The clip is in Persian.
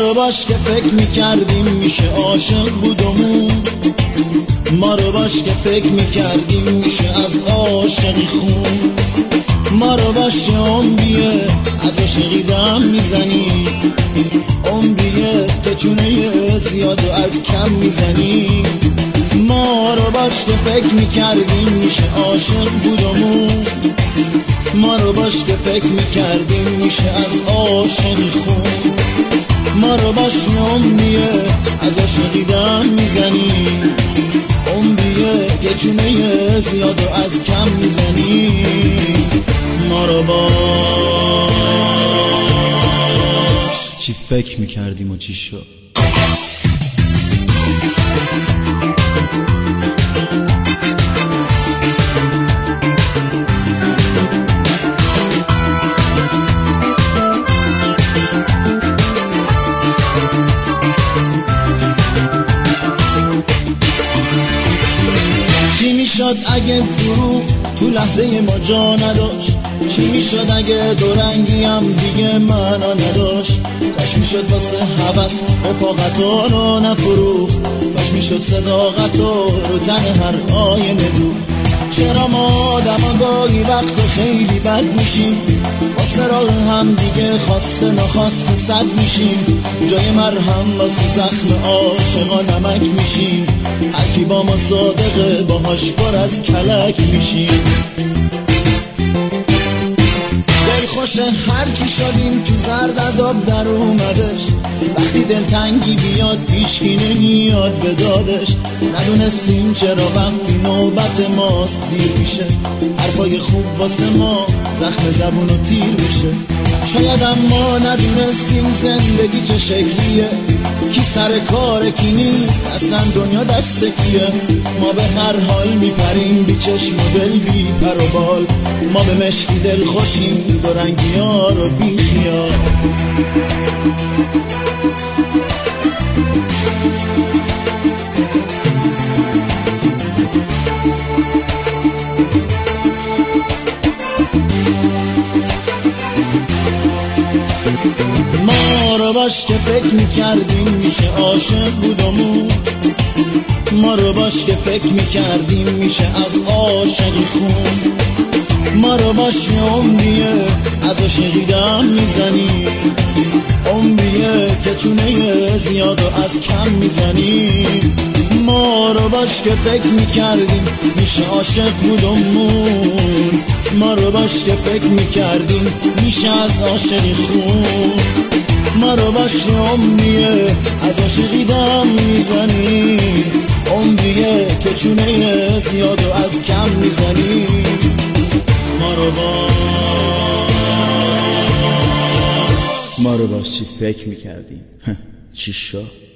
رو باش که فکر میکردیم میشه عاشق بودمون، ما رو باش که فکر میکردیم میشه از عاشقی خون، ما رو باش یه عمریه از عاشقی دم میزنی، عمریه که چونه زیاد و از کم میزنی. ما رو باش که فکر میکردیم میشه عاشق بودمون، ما رو باش که فکر میکردیم میشه از عاشقی خون، ما رو باش یه عمریه از عاشقی دم میزنی، عمریه که چونه زیاد و از کم میزنی. ما رو باش چی فکر میکردیم و چی شد. چی میشد اگه دروغ تو لحظه ما جا نداشت، چی میشد اگه دورنگی هم دیگه معنا نداشت، کاش میشد واسه هوس رفاقتا رو نفروخت، کاش میشد صداقتا رو تن هر آینه دوخت. چرا ما آدما گاهی وقت خیلی بد میشیم، واسه راه هم دیگه خواسته نخواسته صد میشیم، جای مرهم واسه زخم عاشقا نمک میشیم، هر کی با ما صادقه باهاش پر از کلک میشیم. دلخوش هر کی شدیم تو زرد از آب در اومدش، وقتی دلتنگی بیاد پیشکی نمیاد به دادش، ندونستیم چرا وقتی نوبت ماست دیر میشه، حرفای خوب واسه ما زخم زبون و تیر میشه. شاید اما ندونستیم زندگی چه شکلیه، کی سر کار کی نیست اصلا دنیا دست کیه. ما به هر حال میپریم بی چشم و دل بی پر و بال، ما به مشکی دل خوشیم دو رنگی ها رو بی خیال. ما رو باش که فکر میکردیم میشه عاشق بودمون، ما رو باش که فکر میکردیم میشه از عاشقی خون، ما رو باش یه عمریه از عاشقی دم میزنی، عمریه که چونه زیاد و از کم میزنی. ما رو باش که فکر میکردیم میشه عاشق بودمون، ما رو باش که فکر میکردیم میشه از عاشقی خون، ما رو باش یه عمریه از عاشقی دم میزنی، عمریه که چونه زیاد و از کم میزنی. ما رو باش چی فکر میکردیم چی شد.